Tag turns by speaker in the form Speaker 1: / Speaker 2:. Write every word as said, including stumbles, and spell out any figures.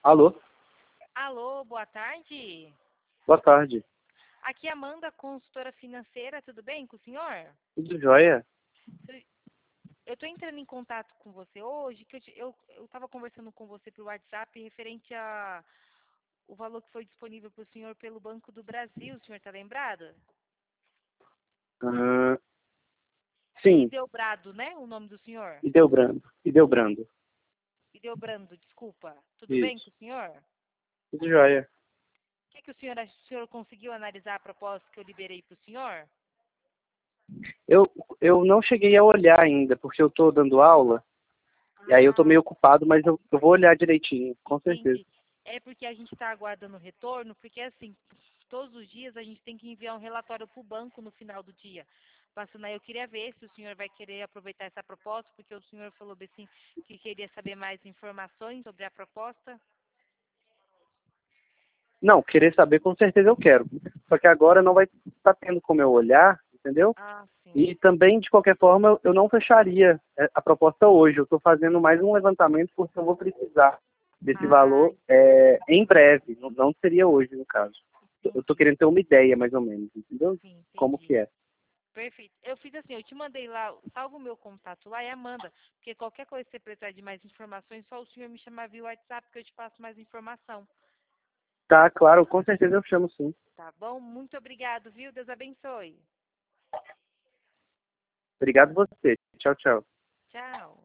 Speaker 1: Alô,
Speaker 2: Alô, boa tarde.
Speaker 1: boa tarde.
Speaker 2: Aqui é Amanda, consultora financeira, tudo bem com o senhor?
Speaker 1: Tudo jóia?
Speaker 2: Eu estou entrando em contato com você hoje, que eu estava conversando com você pelo WhatsApp referente a o valor que foi disponível para o senhor pelo Banco do Brasil, o senhor está lembrado?
Speaker 1: Ah,
Speaker 2: É
Speaker 1: sim,
Speaker 2: Ideobrado, né, o nome do senhor?
Speaker 1: e deu brando. E deu brando.
Speaker 2: Ideobrando, desculpa. Tudo bem com
Speaker 1: Isso.
Speaker 2: o senhor?
Speaker 1: Tudo jóia.
Speaker 2: O que, que o senhor acha? O senhor conseguiu analisar a proposta que eu liberei para o senhor?
Speaker 1: Eu, eu não cheguei a olhar ainda, porque eu estou dando aula, e aí eu estou
Speaker 2: Ah,
Speaker 1: meio ocupado, mas eu, eu vou olhar direitinho, com certeza.
Speaker 2: entendi. É porque a gente está aguardando o retorno, porque assim, todos os dias a gente tem que enviar um relatório para o banco no final do dia. Passando aí, eu queria ver se o senhor vai querer aproveitar essa proposta, porque o senhor falou assim que queria saber mais informações sobre a proposta.
Speaker 1: Não, querer saber com certeza eu quero. Só que agora não vai estar tendo como eu olhar, entendeu?
Speaker 2: Ah, sim.
Speaker 1: E também, de qualquer forma, eu eu não fecharia é, a proposta hoje. Eu estou fazendo mais um levantamento porque eu vou precisar desse
Speaker 2: Ah,
Speaker 1: valor é, em breve. Não, não seria hoje, no caso. Eu estou
Speaker 2: entendi.
Speaker 1: querendo ter uma ideia, mais ou menos, entendeu?
Speaker 2: Sim,
Speaker 1: Como
Speaker 2: entendi.
Speaker 1: que é.
Speaker 2: Perfeito. Eu fiz assim, eu te mandei lá, salva o meu contato lá e Amanda, porque qualquer coisa que você precisar de mais informações, só o senhor me chamar via WhatsApp que eu te passo mais informação.
Speaker 1: Tá, claro, com certeza eu chamo sim.
Speaker 2: Tá bom? Muito obrigado, viu? Deus abençoe.
Speaker 1: Obrigado você. Tchau, tchau.
Speaker 2: Tchau.